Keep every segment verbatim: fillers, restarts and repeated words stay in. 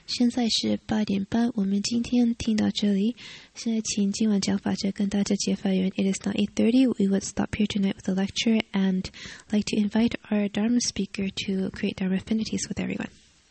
现在是八点半，我们今天听到这里。现在请今晚讲法者跟大家解法员。It is now eight thirty. We would stop here tonight with the lecture and like to invite our Dharma speaker to create Dharma affinities with everyone.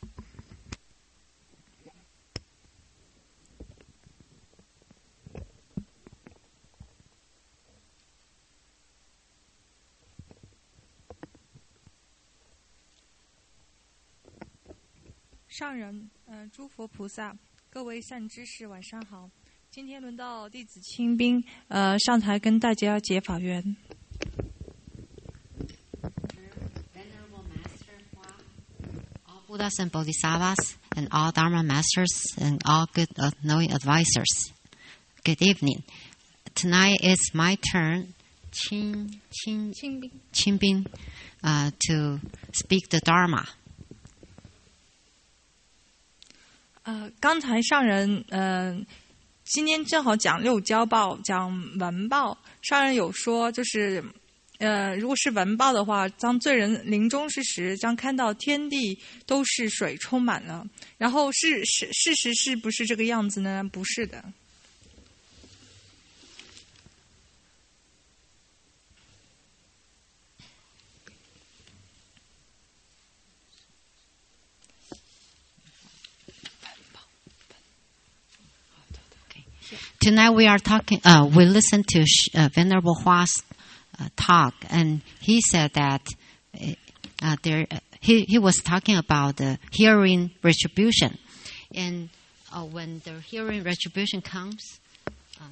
上人，呃，诸佛菩萨，各位善知识，晚上好。今天轮到弟子清兵，呃，上台跟大家解法缘。 Venerable Master Hua, all Buddhas and Bodhisattvas, and all Dharma masters, and all good uh, knowing advisors. Good evening. Tonight is my turn, Qin Qin Qinbin, uh, to speak the Dharma. 呃，刚才上人，呃，今天正好讲六交报，讲闻报。上人有说，就是，呃，如果是闻报的话，当罪人临终之时，将看到天地都是水充满了。然后是是事实是不是这个样子呢？不是的。 Tonight we are talking. Uh, we listened to uh, Venerable Hua's uh, talk, and he said that uh, there he he was talking about the hearing retribution, and uh, when the hearing retribution comes, uh,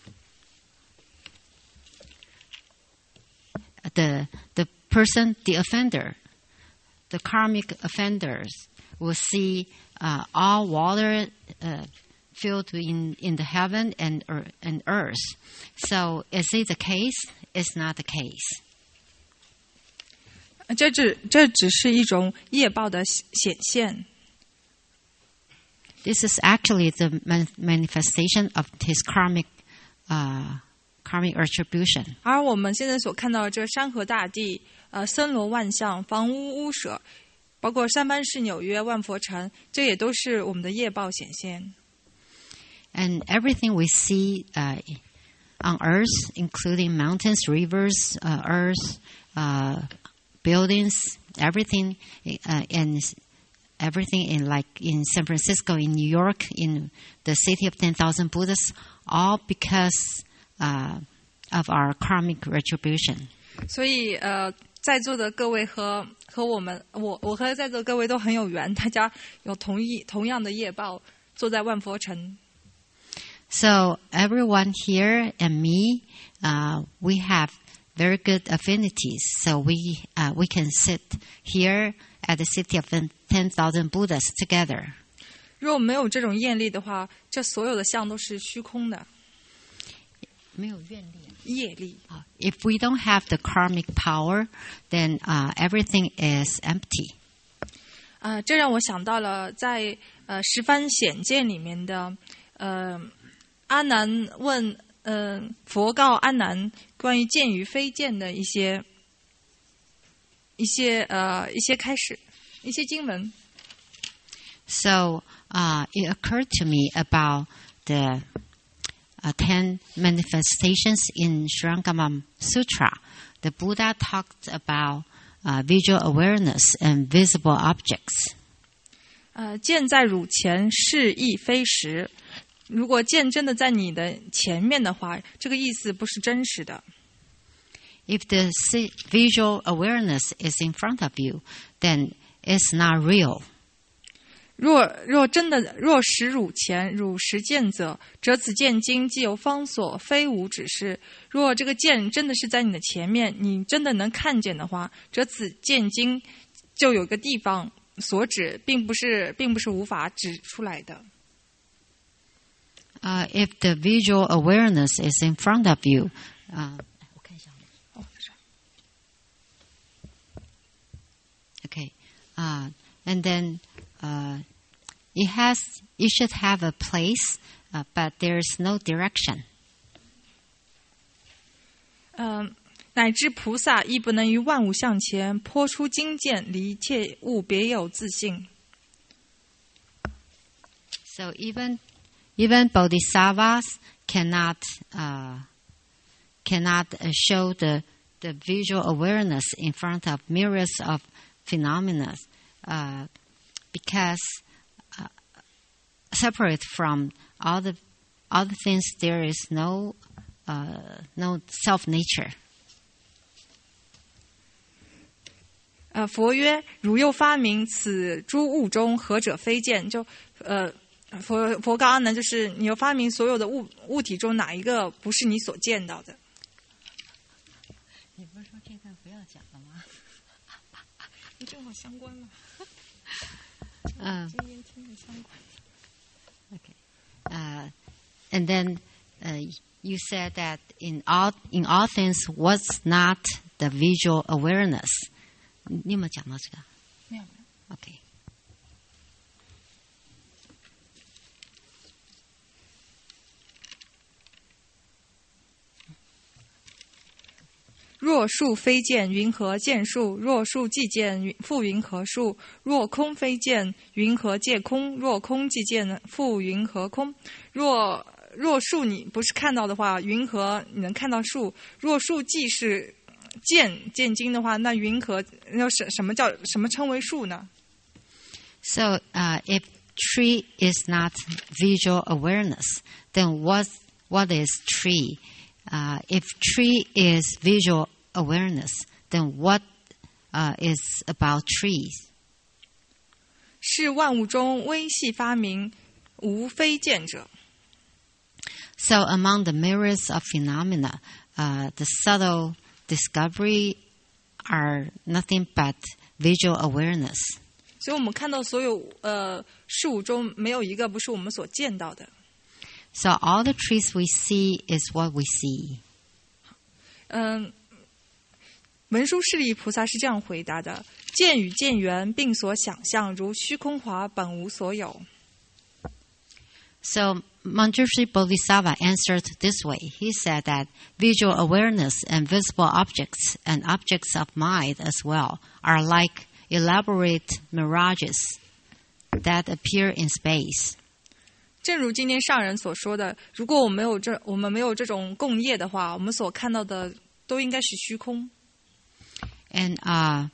the the person, the offender, the karmic offenders will see uh, all water. Uh, filled in, in the heaven and, and earth. So is it the case? It's not the case. 这只这只是一种业报的显现。 This is actually the manifestation of his karmic, uh, karmic retribution. 而我们现在所看到的这山河大地，呃，森罗万象，房屋屋舍，包括三藩市、纽约、万佛城，这也都是我们的业报显现。 And everything we see uh, on earth, including mountains, rivers, uh, earth, uh, buildings, everything, uh, and everything in like in San Francisco, in New York, in the city of ten thousand Buddhas, all because uh, of our karmic retribution. 所以，呃，在座的各位和和我们，我我和在座各位都很有缘，大家有同一同样的业报，坐在万佛城。 So everyone here and me, uh, we have very good affinities. So we uh, we can sit here at the city of ten thousand Buddhas together. 如果没有这种业力的话，这所有的相都是虚空的。 没有愿力。 业力。 If we don't have the karmic power, then uh, everything is empty. 啊、呃，这让我想到了在呃十番显见里面的呃。阿难问，呃，佛告阿难关于见与非见的一些、一些呃一些开始，一些经文。 So, uh, it occurred to me about the uh, ten manifestations in Shurangama Sutra. The Buddha talked about uh, visual awareness and visible objects. 呃，见在汝前，是亦非实。如果见真的在你的前面的话，这个意思不是真实的。 If the visual awareness is in front of you, then it's not real. 若若真的若实汝前，汝实见者，则此见经既有方所，非无指示。若这个见真的是在你的前面，你真的能看见的话，则此见经就有个地方所指，并不是并不是无法指出来的。 Uh, if the visual awareness is in front of you, uh, okay, uh, and then uh, it has, it should have a place, uh, but there's no direction. 嗯、呃，乃至菩萨亦不能于万物向前抛出经见，离一切物别有自性。 So even even bodhisattvas cannot uh, cannot uh, show the the visual awareness in front of myriads of phenomena, uh, because uh, separate from all the other things, there is no uh, no self nature. 呃，佛曰：汝又发明此诸物中，何者非见？就呃，佛佛告阿难，就是你又发明所有的物物体中哪一个不是你所见到的？ 你不是说这段不要讲了吗？ 正好相关嘛。 嗯。 今天听的相关。 Okay. Uh, and then uh, you said that in all in all things, what's not the visual awareness? 你有没有讲到这个？ 没有。 Okay. 若数非见，云何见数？若数即见，复云何数？若空非见，云何借空？若空即见，复云何空？若若数你不是看到的话，云何你能看到数？若数既是见见经的话，那云何那什什么叫什么称为数呢 So, uh, if tree is not visual awareness, then what what is tree? Uh, if tree is visual awareness, then what uh, is about trees? 是万物中微细发明，无非见者。 So among the myriads of phenomena, uh, the subtle discovery are nothing but visual awareness. 所以我们看到所有呃事物中，没有一个不是我们所见到的。 So all the trees we see is what we see. 嗯，文殊师利菩萨是这样回答的：见与见缘，并所想象，如虚空华，本无所有。 So Manjushri Bodhisattva answered this way. He said that visual awareness and visible objects and objects of mind as well are like elaborate mirages that appear in space. 正如今天上人所说的，如果我们没有这我们没有这种共业的话，我们所看到的都应该是虚空。 And uh,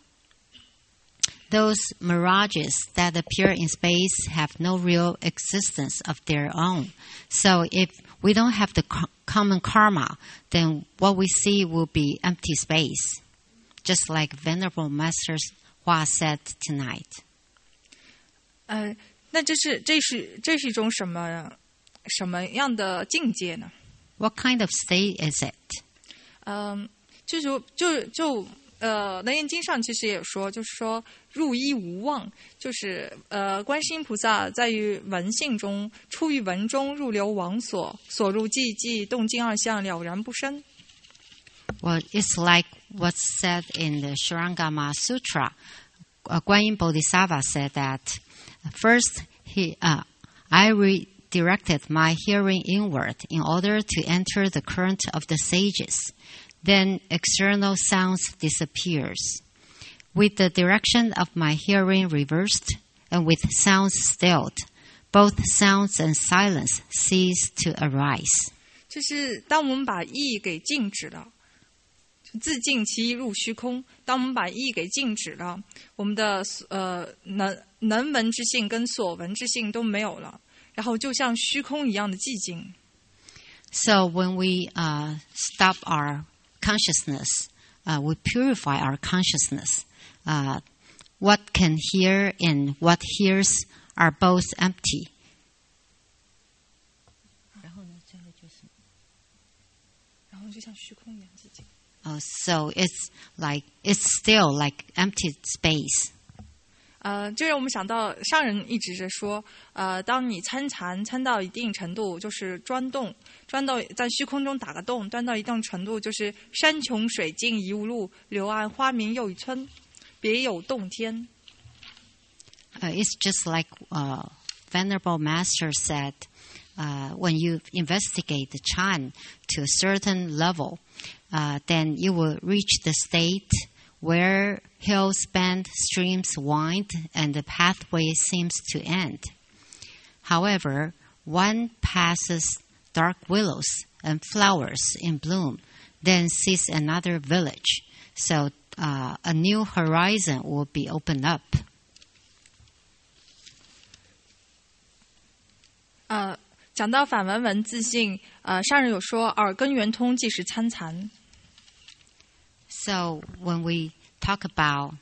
those mirages that appear in space have no real existence of their own. So if we don't have the co- common karma, then what we see will be empty space, just like Venerable Master Hua said tonight. 呃，那这是这是这是一种什么什么样的境界呢？ What kind of state is it? 嗯、呃，就是就就呃，《楞严经》上其实也说，就是说入一无忘，就是呃，观世音菩萨在于文性中，出于文中，入流王所，所入寂寂，动静二相，了然不生。 Well, it's like what's said in the Shurangama Sutra. Uh, Guanyin Bodhisattva said that first he, uh, I redirected my hearing inward in order to enter the current of the sages. Then external sounds disappears. With the direction of my hearing reversed and with sounds stilled, both sounds and silence cease to arise. 就是当我们把意给静止了，自净其意入虚空。当我们把意给静止了，我们的呃能能闻之性跟所闻之性都没有了，然后就像虚空一样的寂静。 So when we uh, stop our consciousness, uh, we purify our consciousness. Uh, what can hear and what hears are both empty. 然后呢，最后就是，然后就像虚空一样寂静。 Uh, so it's like it's still like empty space. 呃，这让我们想到上人一直在说，呃，当你参禅参到一定程度，就是钻洞，钻到在虚空中打个洞，钻到一定程度，就是山穷水尽疑无路，柳暗花明又一村，别有洞天。 Uh, it's just like uh, Venerable Master said, uh, when you investigate the Chan to a certain level, uh, then you will reach the state where hills bend, streams wind, and the pathway seems to end. However, one passes dark willows and flowers in bloom, then sees another village. So uh, a new horizon will be opened up. 呃，讲到反文文自性，呃，上人有说耳根圆通即是参禅。 So when we talk about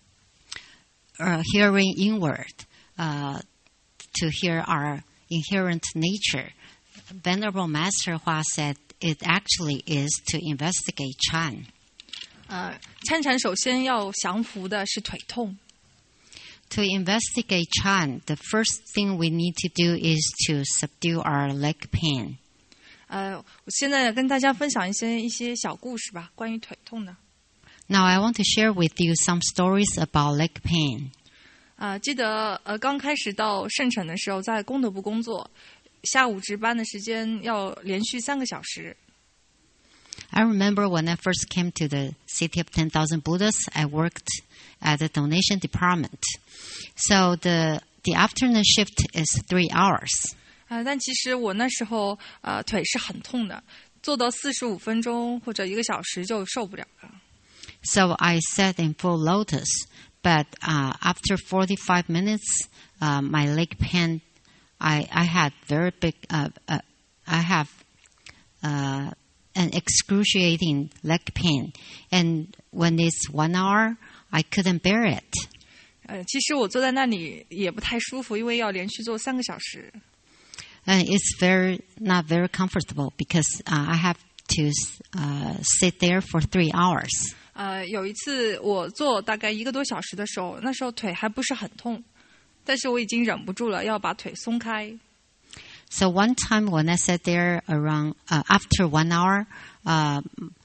uh, hearing inward, uh, to hear our inherent nature, Venerable Master Hua said it actually is to investigate Chan. 呃，参禅首先要降服的是腿痛。 To investigate Chan, the first thing we need to do is to subdue our leg pain. 呃，我现在跟大家分享一些一些小故事吧，关于腿痛的。 Now I want to share with you some stories about leg pain. 啊，记得呃刚开始到圣城的时候，在功德部工作，下午值班的时间要连续三个小时。 I remember when I first came to the city of ten thousand Buddhas, I worked at the donation department. So the the afternoon shift is three hours. 啊、但其实我那时候呃腿是很痛的，做到四十五分钟或者一个小时就受不了了。 So I sat in full lotus, but uh, after forty-five minutes, uh, my leg pain, I, I had very big, uh, uh, I have uh, an excruciating leg pain. And when it's one hour, I couldn't bear it. 呃，其实我坐在那里也不太舒服，因为要连续坐三个小时。 And it's very not very comfortable because uh, I have to uh, sit there for three hours. 呃，有一次我坐大概一个多小时的时候，那时候腿还不是很痛，但是我已经忍不住了，要把腿松开。 So one time when I sat there around uh, after one hour, uh,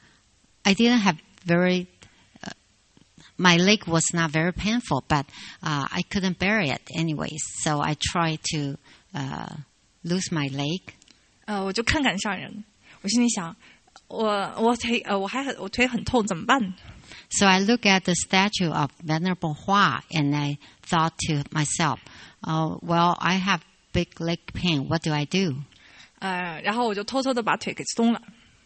I didn't have very. Uh, my leg was not very painful, but uh, I couldn't bear it anyways. So I tried to uh, lose my leg. 呃，我就看看上人，我心里想，我我腿呃我还很我腿很痛，怎么办？ So I looked at the statue of Venerable Hua and I thought to myself, oh, well, I have big leg pain. What do I do? 呃，然后我就偷偷的把腿给松了。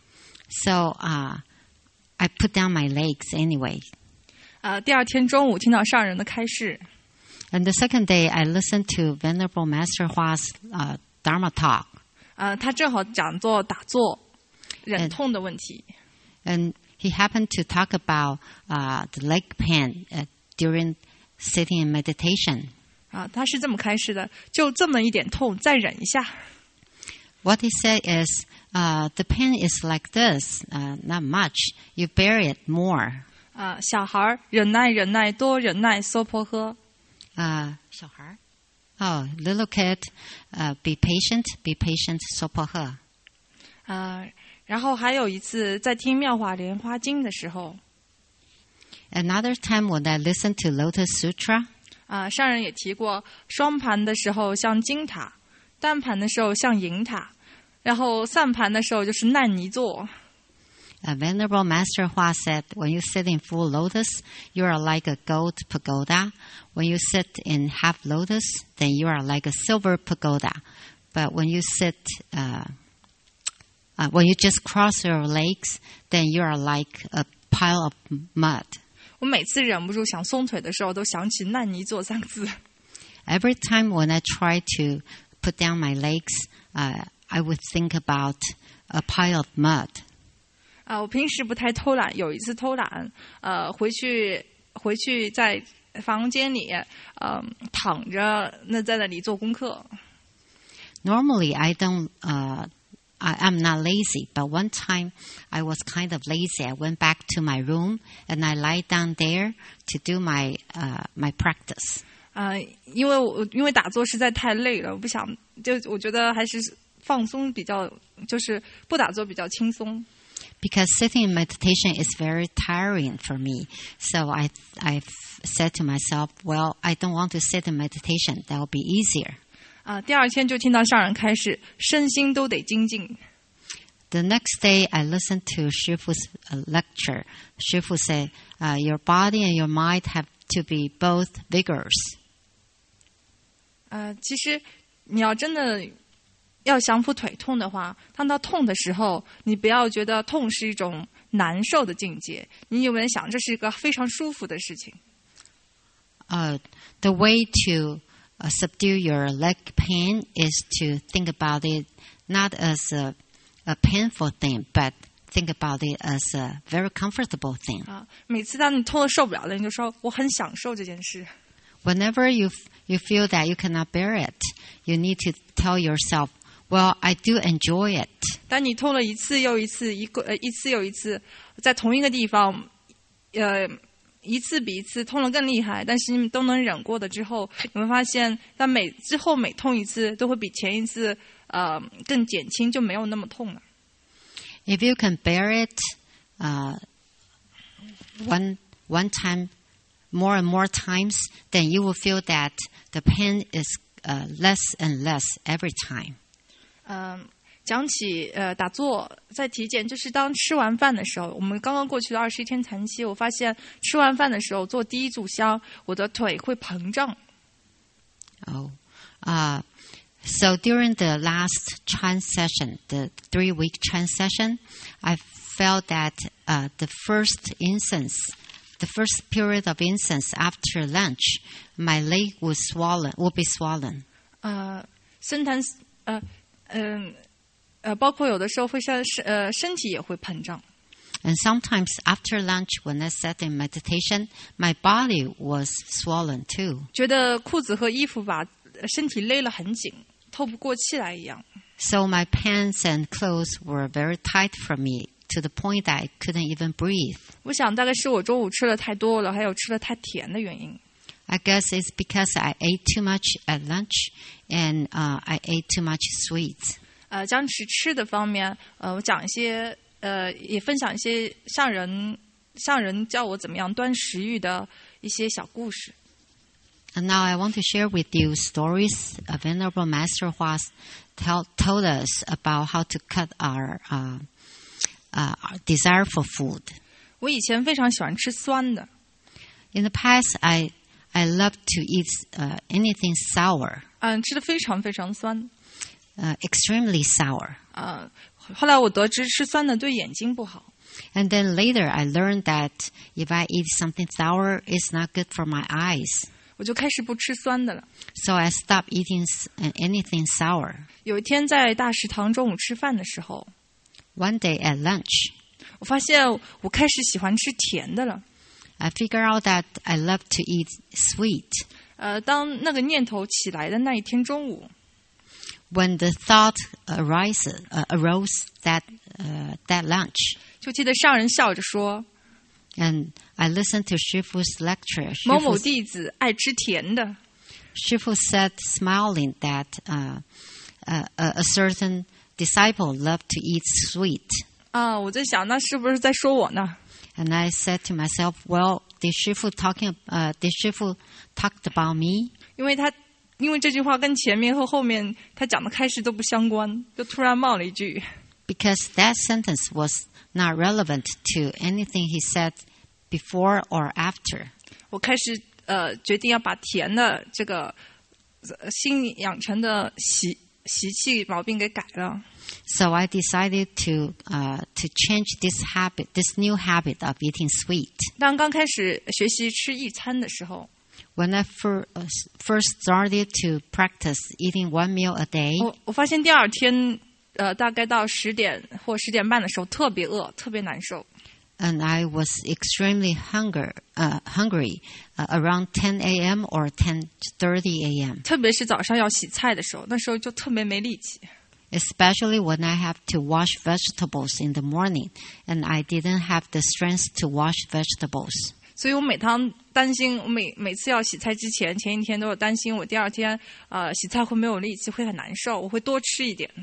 So uh, I put down my legs anyway. 呃，第二天中午听到上人的开示， And the second day, I listened to Venerable Master Hua's uh, Dharma talk. 呃，他正好讲座打坐忍痛的问题。 And he happened to talk about uh, the leg pain uh, during sitting in meditation. 啊，他是这么开示的，就这么一点痛，再忍一下。 What he said is, uh, the pain is like this, uh, not much. You bear it more. 啊，小孩儿忍耐忍耐多忍耐娑婆诃。 Uh, 小孩? Oh, little kid, uh, be patient, be patient, sopohe. 啊，然后还有一次在听妙法莲花经的时候， Another time when I listened to Lotus Sutra, 啊，上人也提过，双盘的时候像金塔，单盘的时候像银塔，然后散盘的时候就是烂泥座。 a Venerable Master Hua said, when you sit in full lotus, you are like a gold pagoda. When you sit in half lotus, then you are like a silver pagoda. But when you sit, uh, uh, when you just cross your legs, then you are like a pile of mud. 我每次忍不住想松腿的时候，都想起烂泥座三个字。 Every time when I try to put down my legs, uh, I would think about a pile of mud. 啊，我平时不太偷懒，有一次偷懒，呃，回去回去在房间里，呃，躺着，那在那里做功课。 Normally, I don't. Uh, I, I'm not lazy, but one time I was kind of lazy. I went back to my room and I lie down there to do my uh, my practice. 啊、因为我因为打坐实在太累了，我不想，就我觉得还是放松比较，就是不打坐比较轻松。 Because sitting in meditation is very tiring for me. So I I said to myself, well, I don't want to sit in meditation. That will be easier. 啊，第二天就听到上人开示，身心都得精进。 The next day, I listened to Shifu's uh, lecture. Shifu said, uh, your body and your mind have to be both vigorous. 呃，其实你要真的要降服腿痛的话，当它痛的时候，你不要觉得痛是一种难受的境界，你有没有想这是一个非常舒服的事情？ Uh, the way to uh, subdue your leg pain is to think about it not as a, a painful thing, but think about it as a very comfortable thing. 啊，每次当你痛得受不了了，你就说我很享受这件事。 Whenever you f- you feel that you cannot bear it, you need to tell yourself, "Well, I do enjoy it." 当你痛了一次又一次，一个呃一次又一次，在同一个地方，呃，一次比一次痛得更厉害，但是你都能忍过的之后，你会发现，当每之后每痛一次，都会比前一次呃更减轻，就没有那么痛了。 If you can bear it, uh, one one time, more and more times, then you will feel that the pain is uh, less and less every time. 嗯，讲起呃打坐在体检，就是当吃完饭的时候，我们刚刚过去的二十一天禅期，我发现吃完饭的时候做第一炷香，我的腿会膨胀。 Oh, uh, so during the last trance session, the three-week trance session, I felt that uh, the first incense, the first period of incense after lunch, my leg was swollen, would be swollen. 呃，僧坛呃嗯呃，包括有的时候会身呃身体也会膨胀。 And sometimes after lunch, when I sat in meditation, my body was swollen too. 觉得裤子和衣服把身体勒得很紧，透不过气来一样。 So my pants and clothes were very tight for me to the point that I couldn't even breathe. 我想大概是我中午吃的太多了，还有吃的太甜的原因。 I guess it's because I ate too much at lunch and uh, I ate too much sweets. 呃，讲起吃的方面，呃，我讲一些呃，也分享一些上人上人教我怎么样端食欲的一些小故事。 And now I want to share with you stories a Venerable Master Hua tell, told us about how to cut our, uh, uh, our desire for food. 我以前非常喜欢吃酸的， In the past, I I loved to eat uh, anything sour, 嗯，吃的非常非常酸。 uh, extremely sour. 呃，后来我得知吃酸的对眼睛不好。 And then later, I learned that if I eat something sour, it's not good for my eyes. 我就开始不吃酸的了。 So I stopped eating s- uh, anything sour. 有一天在大食堂中午吃饭的时候， One day at lunch, 我发现我开始喜欢吃甜的了。 I figured out that I love to eat sweet. 呃，当那个念头起来的那一天中午， When the thought arises, uh, arose that uh, that lunch, 就记得上人笑着说 and I listened to Shifu's lecture.：“ 某某 Shifu, 弟子爱吃甜的。 Shifu said, smiling, that uh, uh, a a certain disciple loved to eat sweet. ” 啊，我在想，那是不是在说我呢？ And I said to myself, well, did Shifu talking? Uh, did Shifu talked about me? 因为他因为这句话跟前面和后面他讲的开始都不相关，就突然冒了一句。 Because that sentence was not relevant to anything he said before or after. 我开始呃决定要把甜的这个呃新养成的习习气毛病给改了。 So I decided to uh, to change this habit, this new habit of eating sweet. 当刚开始学习吃一餐的时候， When I fir- uh, first started to practice eating one meal a day, 我我发现第二天呃大概到十点或十点半的时候特别饿，特别难受。 and I was extremely hunger, uh, hungry uh, around ten a.m. or ten thirty a.m. 特别是早上要洗菜的时候，那时候就特别没力气。 Especially when I have to wash vegetables in the morning, and I didn't have the strength to wash vegetables. 所以我每当担心，我每每次要洗菜之前，前一天都有担心我第二天呃洗菜会没有力气，会很难受，我会多吃一点。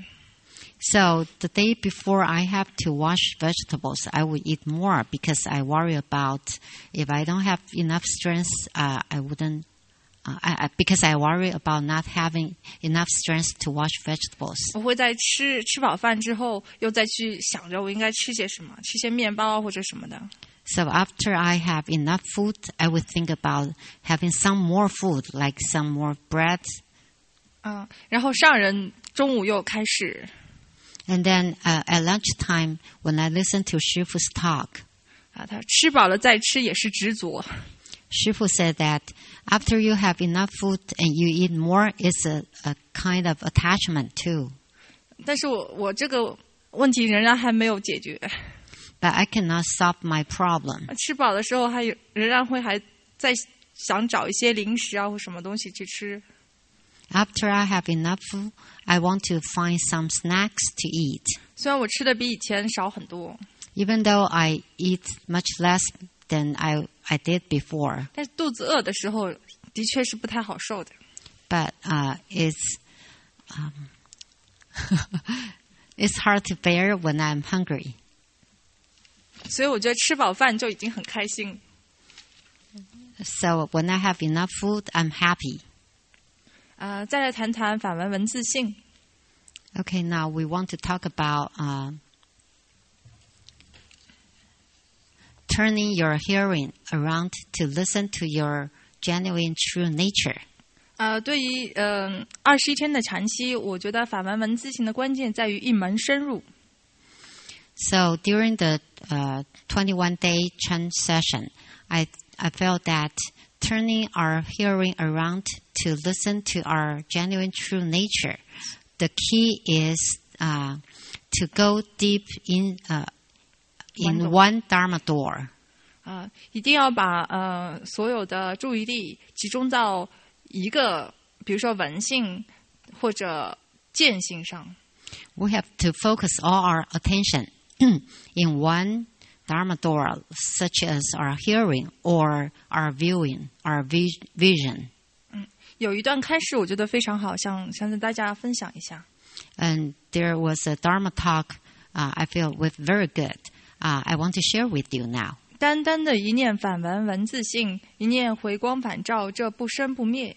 So the day before I have to wash vegetables, I would eat more because I worry about if I don't have enough strength, uh, I wouldn't. Uh, I, I, because I worry about not having enough strength to wash vegetables. 我会在吃吃饱饭之后，又再去想着我应该吃些什么，吃些面包或者什么的。 So after I have enough food, I would think about having some more food, like some more bread. 啊，然后上人中午又开始。 And then uh, at lunchtime, when I listen to Shifu's talk, 啊，他吃饱了再吃也是执着。 Shifu said that after you have enough food and you eat more, it's a, a kind of attachment too. 但是我我这个问题仍然还没有解决。 But I cannot solve my problem. 吃饱的时候还有仍然会还在想找一些零食啊或什么东西去吃。 After I have enough food, I want to find some snacks to eat. 虽然我吃的比以前少很多， Even though I eat much less than I, I did before. 但是肚子饿的时候的确是不太好受的。 But uh, it's, um, it's hard to bear when I'm hungry. 所以我觉得吃饱饭就已经很开心。 So when I have enough food, I'm happy. 呃，再来谈谈法文文字性。 Okay, now we want to talk about uh, turning your hearing around to listen to your genuine true nature. 呃，对于呃二十一天的禅期，我觉得法文文字性的关键在于一门深入。 So during the uh, twenty-one day Chan session, I I felt that turning our hearing around to listen to our genuine true nature, the key is uh, to go deep in uh, in One door. one Dharma door. 啊、一定要把呃所有的注意力集中到一个，比如说文性或者见性上。 We have to focus all our attention in one Dharma door, such as our hearing or our viewing, our vi- vision. 有一段开示，我觉得非常好，想想跟大家分享一下。 And there was a Dharma talk uh, I feel with very good. Uh, I want to share with you now. 单单的一念反闻文字性，一念回光返照，这不生不灭。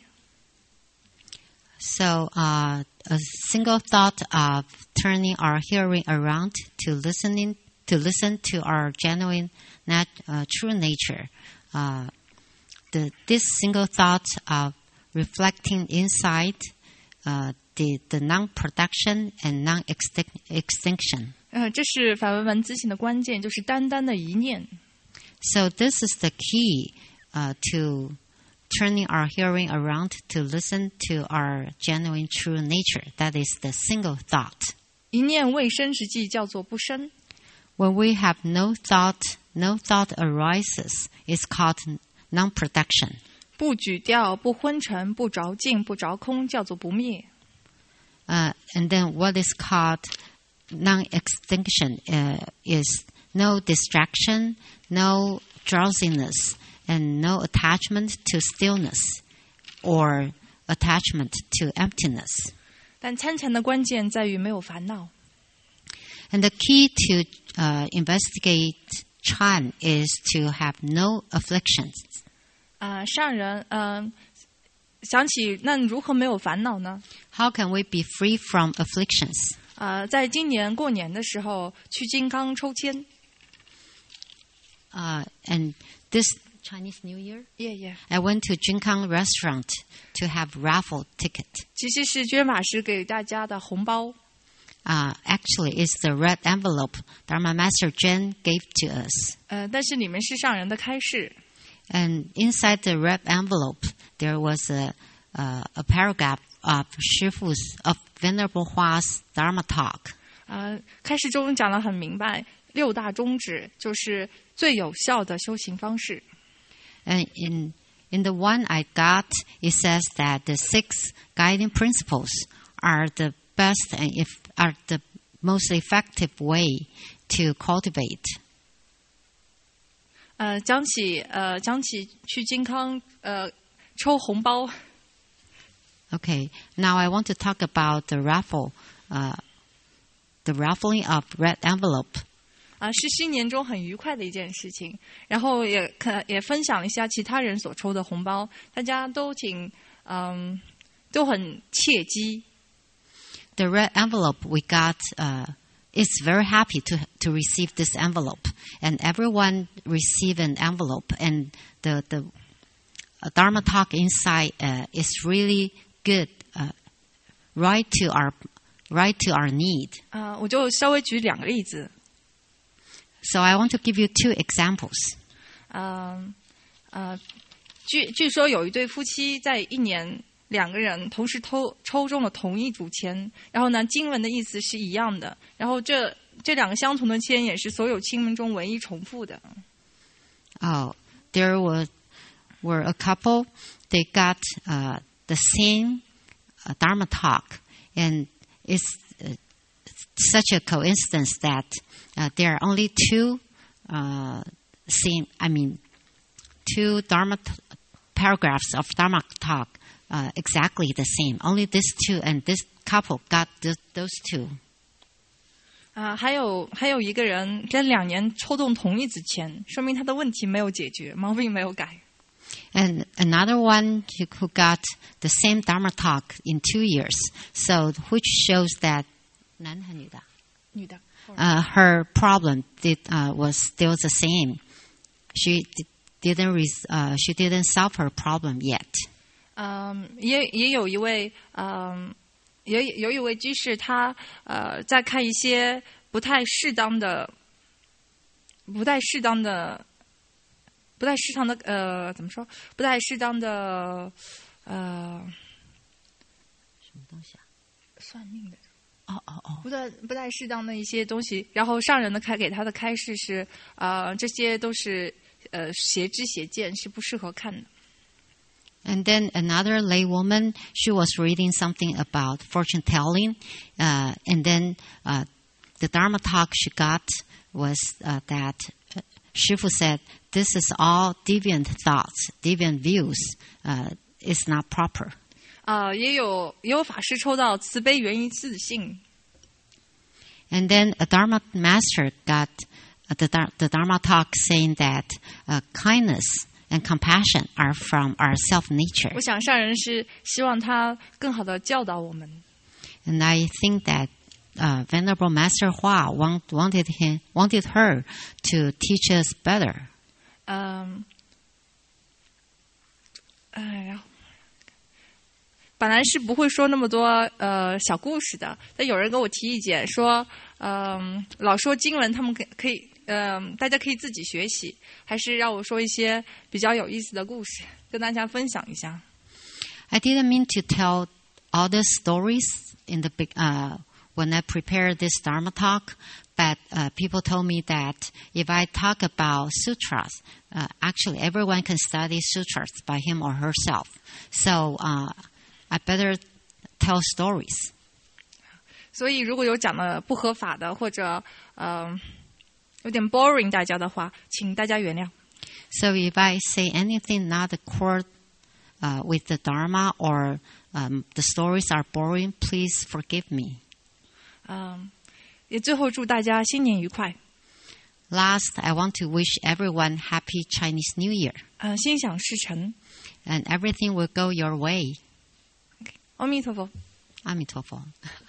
So uh, a single thought of turning our hearing around to listening to listen to our genuine, nat- uh, true nature. Uh, the, this single thought of reflecting inside uh, the the non-production and non-extinction. 呃，这是反闻文字性的关键，就是单单的一念。 So this is the key uh, to turning our hearing around to listen to our genuine true nature. That is the single thought. 一念未生之际叫做不生。 When we have no thought, no thought arises, it's called non-production. 不举调，不昏沉，不着境，不着空，叫做不灭。 Uh, and then what is called non-extinction uh, is no distraction, no drowsiness, and no attachment to stillness or attachment to emptiness. 但参禅的关键在于没有烦恼。 And the key to uh, investigate Chan is to have no afflictions. 啊、上人，嗯、想起那如何没有烦恼呢？ How can we be free from afflictions? 啊、在今年过年的时候去金刚抽签。 Uh, and this Chinese New Year, 耶耶， I went to Jinkang restaurant to have raffle ticket. 其实是捐法师给大家的红包。 Uh, actually, it's the red envelope Dharma Master Jen gave to us. 呃，但是里面是上人的开示。 And inside the red envelope, there was a, uh, a paragraph of Shifu's, of Venerable Hua's Dharma talk. 啊、开示中讲得很明白，六大宗旨就是最有效的修行方式。 And in, in the one I got, it says that the six guiding principles are the best and if, are the most effective way to cultivate. 呃，讲起呃，讲起去金康呃抽红包。 Okay, now I want to talk about the raffle, uh, the raffling of red envelope. 啊、是新年中很愉快的一件事情。然后也可也分享一下其他人所抽的红包，大家都挺嗯，都很切机。 The red envelope we got uh, is very happy to to receive this envelope, and everyone received an envelope, and the the uh, Dharma talk inside uh, is really good, uh, right to our right to our need. 啊、我就稍微举两个例子。 So I want to give you two examples. 嗯呃，据据说有一对夫妻在一年两个人同时抽抽中了同一组签，然后呢，经文的意思是一样的，然后这这两个相同的签也是所有经文中唯一重复的。 Oh, there were were a couple. They got uh, the same uh, Dharma talk, and it's uh, such a coincidence that uh, there are only two uh, same. I mean, two Dharma t- paragraphs of Dharma talk uh, exactly the same. Only these two, and this couple got th- those two. 啊、还有还有一个人跟两年抽中同一组签，说明他的问题没有解决，毛病没有改。 And another one who who got the same Dharma talk in two years. So, which shows that 男的女的？ 女的。 Uh, her problem did, uh, was still the same. She d- didn't res- uh, she didn't solve her problem yet. 嗯，也也有一位，嗯，也有一位居士，他呃在看一些不太适当的、不太适当的、不太适当的呃怎么说？不太适当的呃什么东西啊？ 算命的。 哦哦哦。 不太不太适当的一些东西，然后上人的开给他的开示是，呃，这些都是呃邪知邪见，是不适合看的。 And then another lay woman, she was reading something about fortune telling, uh, and then uh, the Dharma talk she got was uh, that uh, Shifu said, "This is all deviant thoughts, deviant views. Uh, it's not proper." 啊、也有也有法师抽到慈悲源于自信。 And then a Dharma master got uh, the, Dhar- the Dharma talk saying that uh, kindness and compassion are from our self nature. 我想上人是希望他更好的教导我们。 And I think that uh, Venerable Master Hua want, wanted him wanted her to teach us better. 嗯，哎，然后本来是不会说那么多呃小故事的，但有人给我提意见说，嗯、老说经文，他们可可以，嗯、大家可以自己学习，还是让我说一些比较有意思的故事，跟大家分享一下。 I didn't mean to tell all the stories in the big, uh, when I prepared this Dharma talk, but uh, people told me that if I talk about sutras, uh, actually everyone can study sutras by him or herself. So uh, I better tell stories. 所以如果有讲的不合法的，或者嗯、呃、有点 boring 大家的话，请大家原谅。 So if I say anything not accord uh, with the Dharma or um, the stories are boring, please forgive me. 嗯，也最后祝大家新年愉快， Last, I want to wish everyone happy Chinese New Year, 呃，心想事成， and everything will go your way. 阿弥陀佛。 Amitofo.